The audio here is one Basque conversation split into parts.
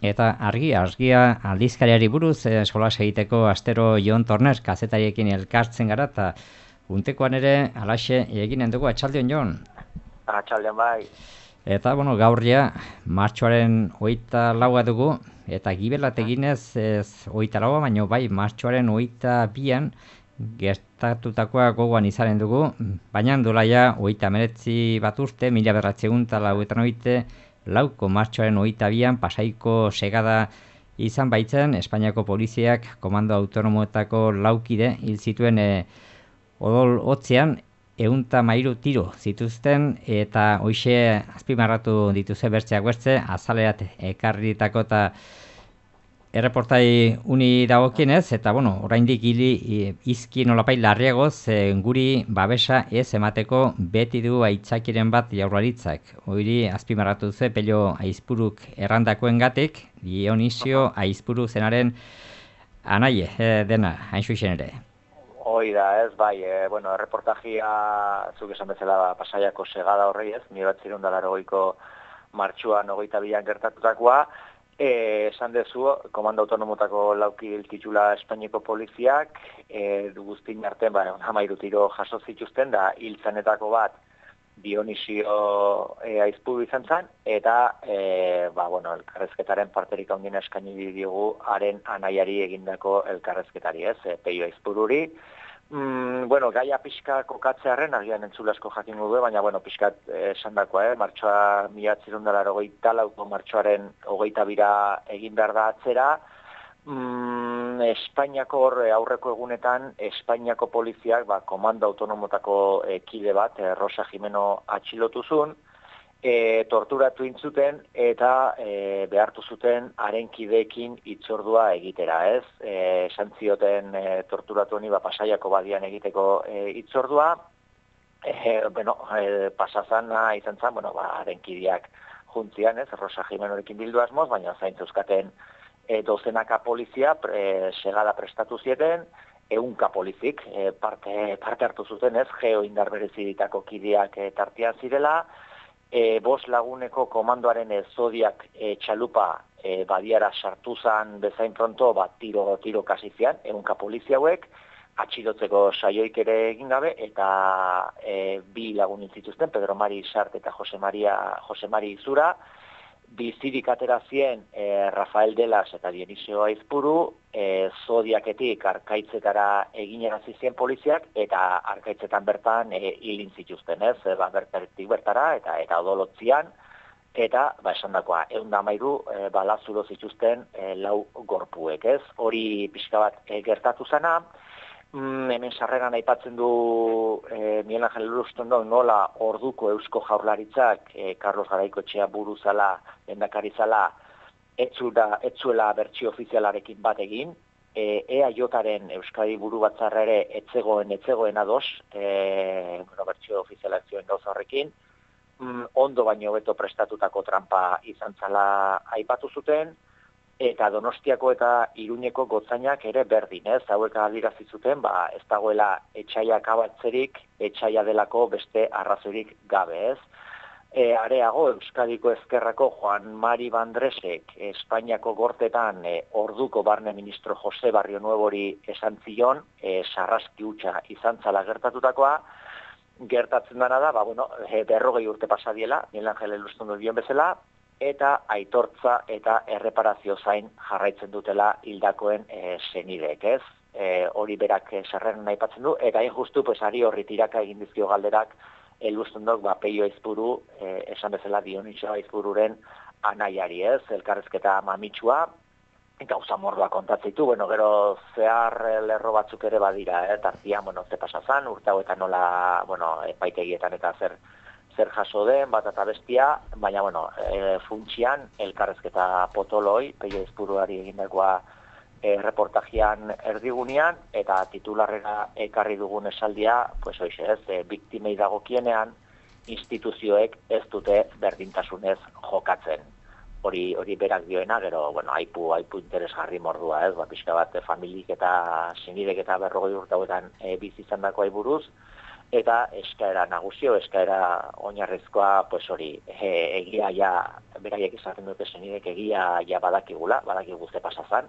Eta argia aldizkariari buruz, solas egiteko astero Jon Tornes kazetariekin elkartzen gara, eta puntekoan ere alaxe eginen dugu. Atxaldion, Jon? Atxaldean bai. Eta, gaur ja, martxoaren 24 dugu, eta gibelat eginez, ez 24, baina bai, martxoaren 22an gertatutakoa gogoan izanen dugu, baina dola ja 39 bat urte, 1998, lauko martxoaren 22an Pasaiko segada izan baitzen, Espainiako poliziak komando autonomoetako laukide hil zituen odol hotzean, 113 tiro zituzten, eta hoxe azpimarratu dituze bertzeak bertze, azaleat ekarritako eta erreportai uni dagokienez, eta oraindik izki nolapait larriagoz guri babesa ez emateko beti du aitzakiren bat Jaurlaritzak. Hori azpimarratu duze Pello Aizpuruk errandakoengatik, Dionisio Aizpuru zenaren anaie dena, hain zuzen ere. Hoi da, ez, bai, erreportajia, zuk esan bezala Pasaiako segada horrei ez, 1980ko martxuan 22an gertatutakoa, esan dezu, komando autonomotako lauki titula Espainiako poliziak, guztin artean, 13 tiro jaso zituzten, da hiltzanetako bat Dionisio Aizpuru izan zen, eta, elkarrezketaren parterik handien eskaini diogu haren anaiari egindako elkarrezketari, ez, Pello Aizpururi. Gaia pixka kokatzearen, agian entzule asko jakin du, baina, pixkat esan dakoa, martxoa 1984ko martxoaren 22 egin behar da atzera. Espainiako aurreko egunetan, Espainiako poliziak, komando autonomotako kide bat, Rosa Jimeno atxilotu zuen, torturatu intzuten eta behartu zuten haren kideekin hitzordua egitera, ez? Esan zioten torturatu honi Pasaiako badian egiteko hitzordua, pasazana izan zen, haren kideak juntzian, ez? Rosa Jimenorekin bildu asmoz, baina zaintzeuzkaten dozenaka polizia segada prestatu zieten, 100 polizik parte hartu zuten, ez? Geo indar bereziditako kideak tartean zirela, 5 laguneko komandoaren zodiak txalupa badiara sartu zan bezain pronto, tiro kasizian, 100 polizia hauek, atxilotzeko saioik ere egin gabe, eta 2 lagun zituzten, Pedro Mari Sart eta Jose Mari Izura, bizirik atera zien Rafael Delas eta Dionisio Aizpuru, zodiaketik Arkaitzetara eginerazi zien poliziak, eta Arkaitzetan bertan hilin zituzten, ez, bertatik bertara, eta odolotzian, eta, esan dakoa, 113 balazuro zituzten 4 gorpuek, ez, hori pixka bat gertatu zana. Hemen sarreran aipatzen du Miguel Ángel Lustondo nola orduko Eusko Jaurlaritzak Carlos Garaikoetxea buruzala, lehendakarizala, etzuela bertsio ofizialarekin bat egin, EAJaren Euskadi buru batzarra ere etzegoen ados, bertsio ofizialak zioen gauza horrekin, ondo baino hobeto prestatutako trampa izan zala aipatu zuten, eta Donostiako eta Iruñeko gotzainak ere berdin, ez? Hauek adirazi zuten, ez dagoela etxaia akabatzerik, etxaia delako beste arrazoirik gabe, ez? Areago, Euskadiko Ezkerrako Juan Mari Bandresek Espainiako gortetan orduko barne ministro Jose Barrio Nuevori esan zion, sarraski hutsa izan zala gertatutakoa, gertatzen dena da, 40 urte pasadiela, Miguel Ángel Lustondo dion bezala, eta aitortza eta erreparazio zain jarraitzen dutela hildakoen senideek, ez? Hori berak sarreran aipatzen du, eta justu, ari horri tiraka egin dizkio galderak Lustondok Pello Aizpuru, esan bezala Dionisio Aizpururen anaiari, ez? Elkarrezketa mamitsua, gauza mordoa kontatzen ditu, gero zehar lerro batzuk ere badira, tartian, ze pasazan, urte hauetan nola, epaitegietan eta zer jaso den, bat eta bestia, baina, funtsian, elkarrezketa potoloi, Pello Aizpuruari egindakoa reportajian erdigunean, eta titularrera ekarri dugun esaldia, biktimei dagokienean, instituzioek ez dute berdintasunez jokatzen. Hori berak dioena, gero, aipu interesgarri mordua, ez, pixka bat familik eta senidek eta 40 urte hauetan bizi izandako buruz, eta eskaera nagusio, eskaera oinarrizkoa, pues hori, egia ja, beraiek izaten dute senidek egia ja badakigu ze pasazan,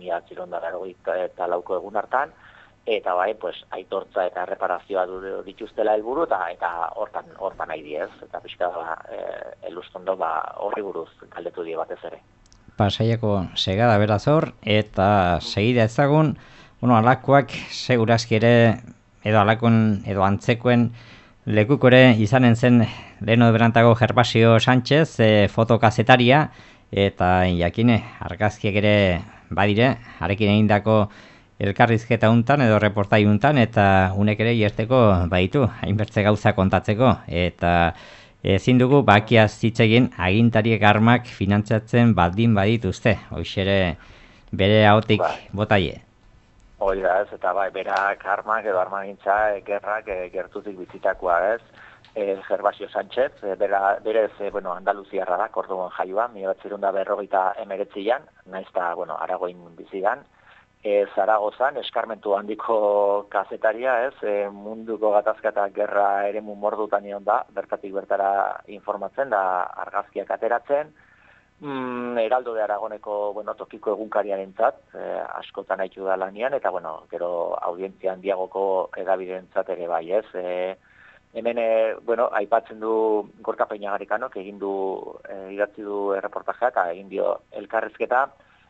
1984 egun hartan, eta bai, pues, aitortza eta erreparazioa dituztela helburu eta hortan nahi diez, eta pixka elustondo horri buruz galdetu die batez ere. Pasaiako segada beraz hor, eta segida ezagun, alakoak segurazki ere, edo alakon, edo antzekoen lekukore izanen zen leheno berantago Gervasio Sánchez, fotokazetaria, eta jakine, argazkiek ere badire, harekin egindako elkarrizketa untan edo reportai untan, eta unek ere jerteko baitu, hainbertze gauza kontatzeko, eta ezin dugu bakiaz hitz egin agintariek armak finantzatzen baldin badituzte, hoixere bere ahotik botaie. Hori da ez, eta bai, berak armak edo armagintza gerrak gertutik bizitakoa ez, Gervasio Sánchez, berez, Andaluziarra da, Kordoban jaioa, 1949an, naizta, Aragoin bizidan, Zaragozan, eskarmentu handiko kazetaria, ez, munduko gatazka eta gerra eremu mordutan ion da, bertatik bertara informatzen da argazkiak ateratzen, Heraldo de Aragoneko, tokiko egunkariarentzat, askotan haitu da lanian, eta, gero audientzia handiagoko edabidentzat ere bai, ez. Hemen, aipatzen du Gorka Peñagarikanok, idatzi du erreportajea, eta egin dio elkarrizketa.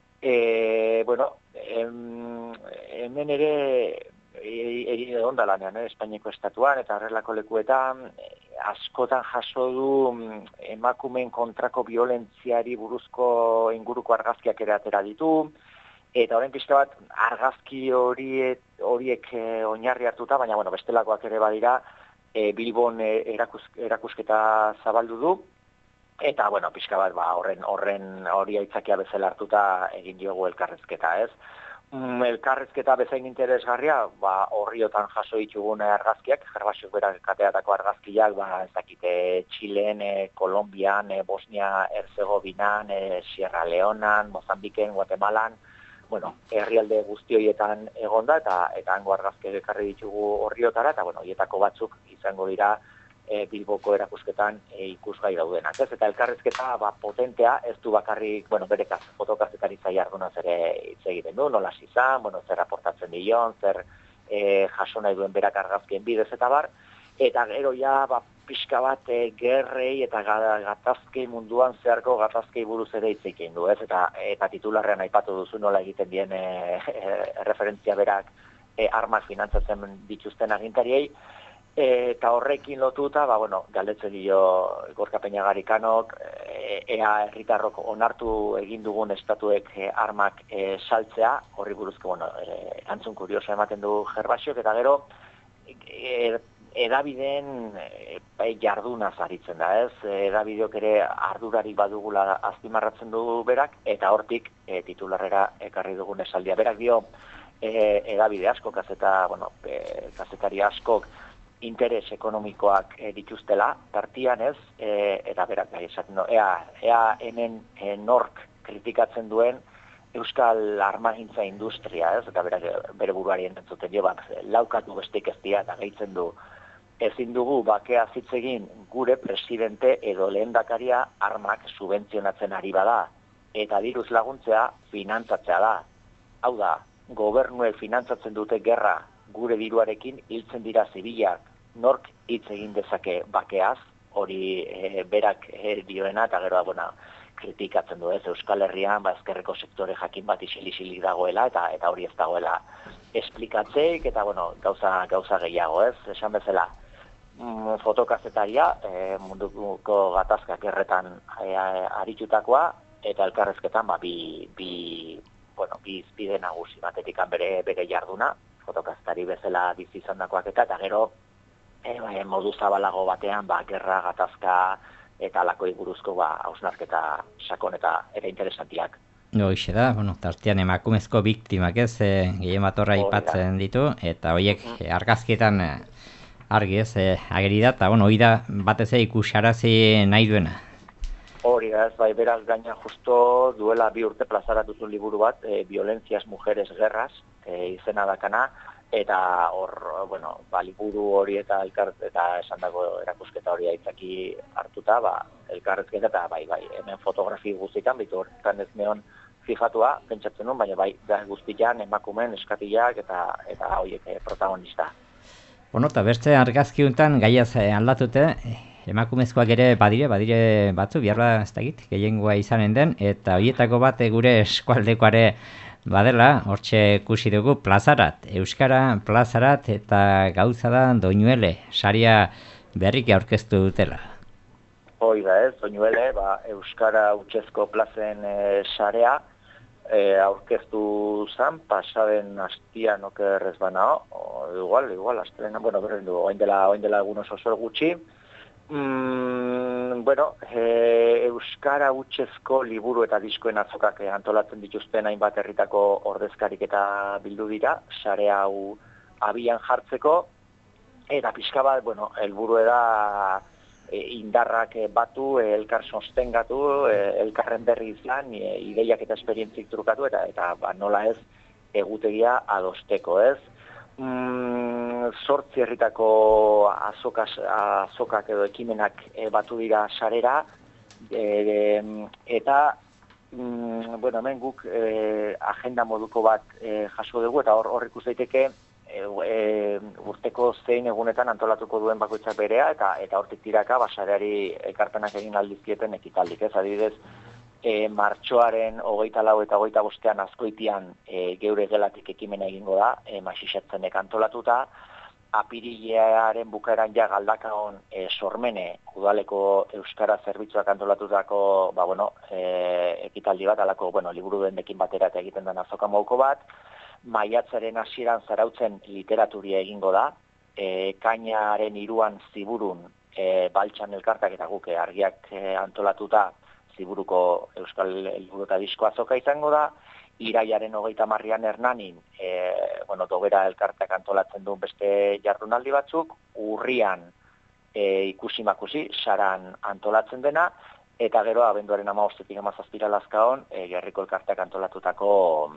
Hemen ere egin egon da lanean, Espainiako estatuan, eta horrelako lekuetan, askotan jaso du emakumeen kontrako violentziari buruzko inguruko argazkiak ere atera ditu, eta horren pixka bat argazki horiek oinarri hartuta, baina bestelakoak ere badira, Bilbon erakusketa zabaldu du, eta pixka bat hori aitzakia bezala hartuta egin diogu elkarrizketa, ez? Elkarrizketa bezain interesgarria, horriotan jaso ditugun argazkiak, Gervasiok berak kateatako argazkiak, ez dakite, Txilen, Kolombian, Bosnia, Herzegovinan, Sierra Leonan, Mozambiken, Guatemalan, herrialde guztioietan egonda, eta hango argazkiak ekarri ditugu horriotara, eta horietako batzuk izango dira Bilboko erakusketan ikusgai daudenak. Ez, eta elkarrizketa potentea, ez du bakarrik, bere fotokazetaritza jardunaz ere hitz egiten du, nola izan, zer aportatzen dion, zer jaso nahi duen berak argazkien bidez eta bar, eta gero pixka bat gerrei eta gatazkei munduan zeharko gatazkei buruz ere hitz egiten du, ez, eta titularrean aipatu duzu nola egiten dien referentzia berak armak finantzatzen dituzten agintariei, eta horrekin lotuta, galdetzen dio Gorka Peñagarikanok, ea herritarrok onartu egin dugun estatuek armak saltzea, horri buruzko, erantzun kurioso ematen du Gervasiok, eta gero, edabideen jardunaz aritzen da, ez? Edabideok ere ardurarik badugula azpimarratzen du berak, eta hortik titularrera ekarri dugun esaldia. Berak dio, edabide asko, kazetari askok, interes ekonomikoak dituztela, tartian ez, eta berak esaten du, ea hemen nork kritikatzen duen Euskal armagintza industria, ez, eta bere buruari entzuten jo, laukatu bestik ez dira, eta gehitzen du, ezin dugu bakea hitz egin gure presidente edo lehendakaria armak subentzionatzen ari bada, eta diruz laguntzea finantzatzea da. Hau da, gobernuek finantzatzen dute gerra, gure diruarekin hiltzen dira zibilak, nork hitz egin dezake bakeaz, hori berak dioena, eta gero kritikatzen du ez, Euskal Herrian, ezkerreko sektore jakin bat isilik dagoela, eta hori ez dagoela esplikatzeik, eta gauza gehiago ez, esan bezala, fotokazetaria, munduko gatazkak erretan aritutakoa, eta elkarrezketan bi izpide nagusi batetikan bere jarduna, fotokazetari bezala bizi izandakoak eta gero modu zabalago batean gerra, gatazka eta alakoi buruzko hausnarketa sakon eta interesantiak. Hoxe da, tartean emakumezko biktimak ez, gehien batorra aipatzen ditu, eta horiek argazkietan argi ez, ageri da, eta hori da batez ikusarazi nahi duena. Hori da, ez beraz gaina justo duela 2 urte plazaratu zuen liburu bat, Violencias Mujeres Guerras, izena dakana, eta hor, bueno, liburu hori eta eta esandako erakusketa hori aitzaki hartuta, elkarrezketa eta bai, hemen fotografi guztietan, bitu horretan ez neon fijatua, pentsatzen nuen, baina bai, guztian emakumen, eskatilak eta horiek protagonista. Bueno, eta beste argazki honetan gaiaz aldatute, emakumezkoak ere badire batzu, biharra ez dakit, gehiengoa izanen den, eta horietako bat gure eskualdekoare badela, hortxe ikusi dugu plazarat, Euskara plazarat eta gauza da Doinuele, saria berriki aurkeztu dutela. Hoi da ez, Doinuele, Euskara Hutsezko plazen sarea, aurkeztu zan, pasaden astian okerrez banao, igual, astelena, bueno, berrendu, oain dela egun oso gutxi. Euskara Hutsezko liburu eta diskoen azokak antolatzen dituzten hainbat herritako ordezkarik eta bildu dira, sare hau abian jartzeko, eta pixka bat, helburu da indarrak batu, elkar sostengatu, elkarren berri izan, ideiak eta esperientzik trukatu, eta nola ez egutegia adosteko, ez? 8 herritako azokak edo ekimenak batu dira sarera, eta hemen guk agenda moduko bat jaso dugu, eta hor ikus daiteke urteko zein egunetan antolatuko duen bakoitzak berea, eta hortik tiraka sareari ekarpenak egin aldizkieten ekitaldik, ez? Adibidez, martxoaren 24 eta 25 Azkoitian geure gelatik ekimena egingo da, Masixatzenek antolatuta, apirilearen bukaeran Galdakaon Sormene udaleko euskara zerbitzuak antolatutako ekitaldi bat, alako liburu dendekin batera eta egiten den azoka moduko bat, maiatzaren hasieran Zarautzen literaturia egingo da, kainaren 3 Ziburun Baltsan elkartak eta guk argiak antolatuta Ziburuko Euskal Liburu eta Disko azoka izango da, iraiaren 30an Hernanin, Dogera elkarteak antolatzen duen beste jardunaldi batzuk, urrian ikusi-makusi, Saran antolatzen dena, eta gero abenduaren 15-etik 17 Lazkaon, Gerriko elkarteak antolatutako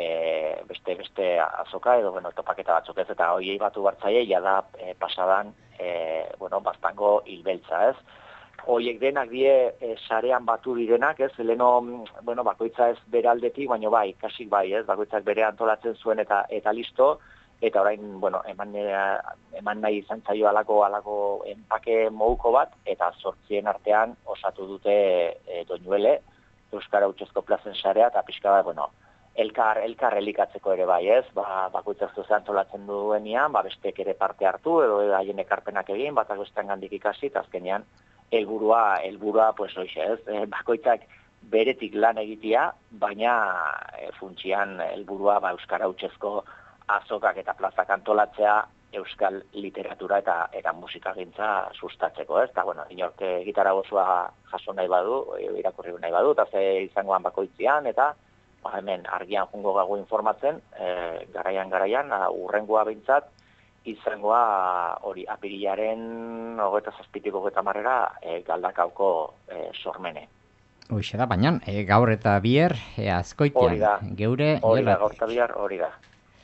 beste azoka edo topaketa batzuk ez, eta hoiei batu bartzaiei da pasadan baztango hilbeltza, ez? Hoiek denak die sarean batu direnak, ez? Leno, bakoitza ez bere aldetik, baina bai, kasik bai, ez? Bakoitzak bere antolatzen zuen eta listo, eta orain, eman nahi izan zaio alako enpake moduko bat, eta 8 artean osatu dute Doinuele, Euskara Hutsezko plazen sarea, eta pixka bat, elkar elikatzeko ere bai, ez? Bakoitzak zuzen antolatzen duenean, bestek ere parte hartu, edo haien ekarpenak egin, batak bestean gandik ikasi, eta azkenean, helburua, pues hoxe, ez? Bakoitzak beretik lan egitea, baina funtsian helburua Euskara Hutsezko azokak eta plazak antolatzea euskal literatura eta musikagintza sustatzeko, ez? Eta, inork gitarra osoa jaso nahi badu, irakurri nahi badu, eta ze izangoan bakoitzean, eta hemen argian jungo gagu informatzen, garaian, urrengoa behintzat, izangoa hori apirilaren 27-tik 30 Galdakauko Sormene. Hoxe da, baina gaur eta bier Azkoitian, geure gelatik. Hori da, gaur eta bier hori da.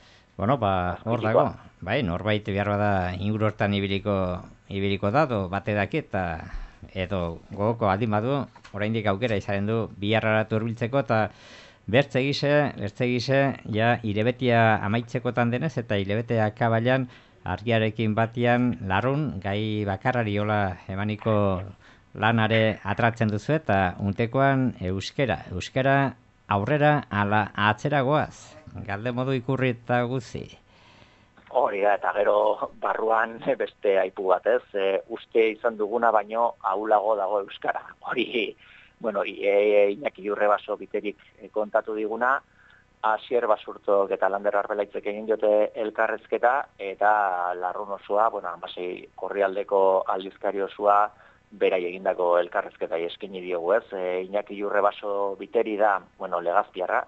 Hor dago, norbait behar bada inguru hortan ibiliko da, bate daki eta edo gogoko aldin badu, oraindik aukera izaten du biharraratu hurbiltzeko, eta bertze gise, irebetia amaitzekotan denez, eta irebetea akabailan argiarekin batian larrun, gai bakarrari hola emaniko lanare atratzen duzu, eta untekoan euskara aurrera ala atzera goaz, galde modu ikurri eta guzi. Hori da, eta gero barruan beste aipu bat, ez? Uste izan duguna baino ahulago dago euskara. Hori, Iñaki Urrebaso biterik kontatu diguna, Asier Basurtok eta Lander Arbelaitzek egin diote elkarrezketa, eta larrun osoa, Anbasei Korrialdeko aldizkari osoa, berai egindako elkarrezketa eskaini diogu, ez? Iñaki Urrebaso biteri da, Legazpiarra,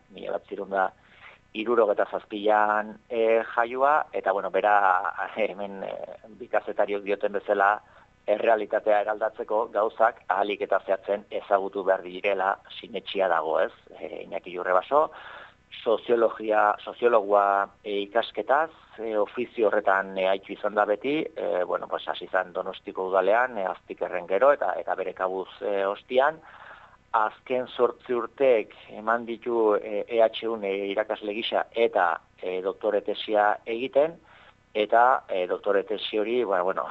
1977an jaioa, eta bera hemen bikazetariok dioten bezala errealitatea eraldatzeko gauzak ahalik eta zehatzen ezagutu behar direla sinetxia dago, ez? Iñaki Urrebaso, soziologoa ikasketaz, ofizio horretan haitu izan da beti, hasi izan Donostiko udalean, Aztikerren gero, eta bere kabuz ostian. Azken 8 urteek eman ditu EHUn irakasle gisa eta doktore tesia egiten, eta doktore tesi hori,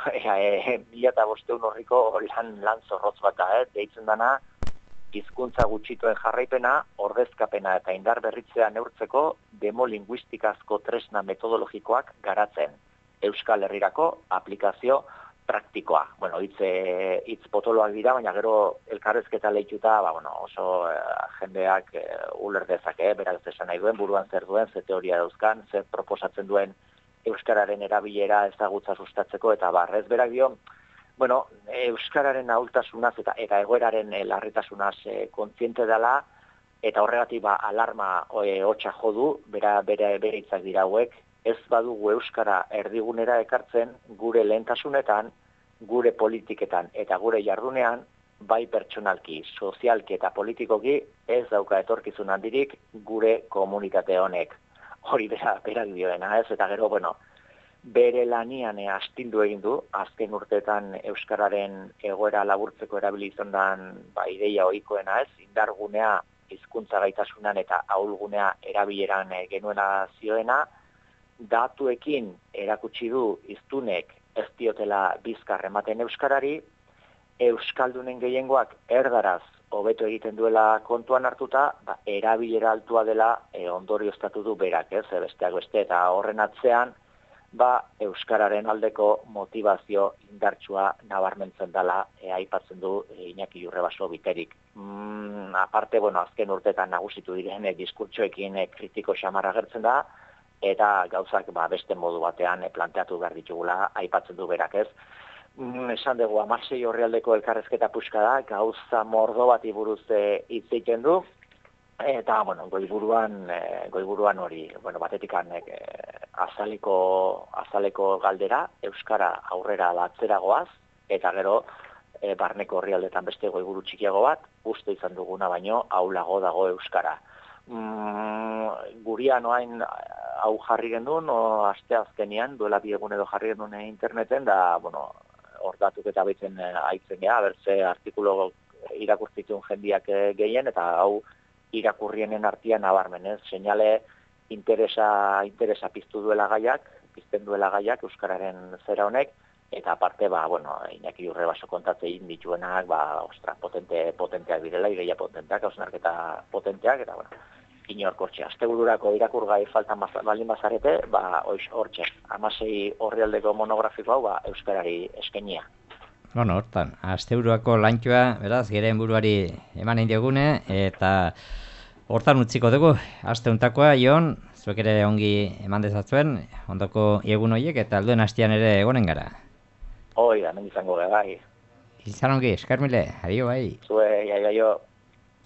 1500 horriko lan zorrotz bat da, deitzen dana, hizkuntza gutxituen jarraipena, ordezkapena eta indar berritzea neurtzeko demolinguistikazko tresna metodologikoak garatzen. Euskal Herrirako aplikazio praktikoa. Hitz potoloak dira, baina gero elkarrezketa lehituta, oso jendeak uler dezake, berak esan nahi duen, buruan zer duen, ze teoria dauzkan, zer proposatzen duen euskararen erabilera ezagutza sustatzeko, eta barrez berak dio, euskararen ahultasunaz eta egoeraren larritasunaz kontziente dela, eta horregatik alarma hotxa jo du, bere hitzak dira hauek, ez badugu euskara erdigunera ekartzen gure lehentasunetan, gure politiketan eta gure jardunean, bai pertsonalki, sozialki eta politikoki ez dauka etorkizun handirik gure komunitate honek. Hori berak dioena, ez? Eta gero, bere lanian astindu egin du, azken urteetan euskararen egoera laburtzeko erabili izan den ideia ohikoena, ez? Indargunea hizkuntza gaitasunan eta ahulgunea erabileran genuena zioena, datuekin erakutsi du hiztunek ez diotela bizkar ematen euskarari, euskaldunen gehiengoak erdaraz hobeto egiten duela kontuan hartuta, erabilera altua dela ondorioztatu du berak, ez? Besteak beste, eta horren atzean, euskararen aldeko motivazio indartsua nabarmentzen dela, aipatzen du Iñaki Jurrebaso biterik. Aparte, azken urteetan nagusitu diren diskurtsoekin kritiko xamarra agertzen da, eta gauzak beste modu batean planteatu behar ditugula, aipatzen du berak, ez? Esan dugu, 16 orrialdeko elkarrezketa puska da, gauza mordo bati buruz hitz egiten du, eta, goiburuan hori, batetikan azaleko galdera, euskara aurrera atzeragoaz, eta gero, barneko orrialdetan beste goiburu txikiago bat, uste izan duguna baino, aulago dago euskara. Guria noain hau jarri gendun, aste azkenian, duela 2 egun edo jarri gendun interneten, da, hor datuk eta behitzen haitzen geha, bertze artikulo irakurtzitun jendiak gehien, eta hau irakurrienen artean nabarmen, ez? Seinale interesa pizten duela gaiak, euskararen zera honek, eta aparte, Iñaki Jurrebaso kontatzen dituenak, potenteak direla, ideia potenteak, hausnarketa potenteak, eta, inorkortxe. Astebururako irakurgai faltan baldin bazarete, hortxe, 16 orrialdeko monografiko hau, euskarari eskenia. Hortan, asteburuako lantxoa, beraz, geren buruari eman indiogune, eta hortan utziko dugu, aste untakoa, Jon, zuek ere ongi eman dezatzuen, ondoko egun horiek, eta alduen hastian ere egonen gara. Hoi, hemen izango gara, bai. Izan ongi, eskarmile, adio, bai. Zue, aio.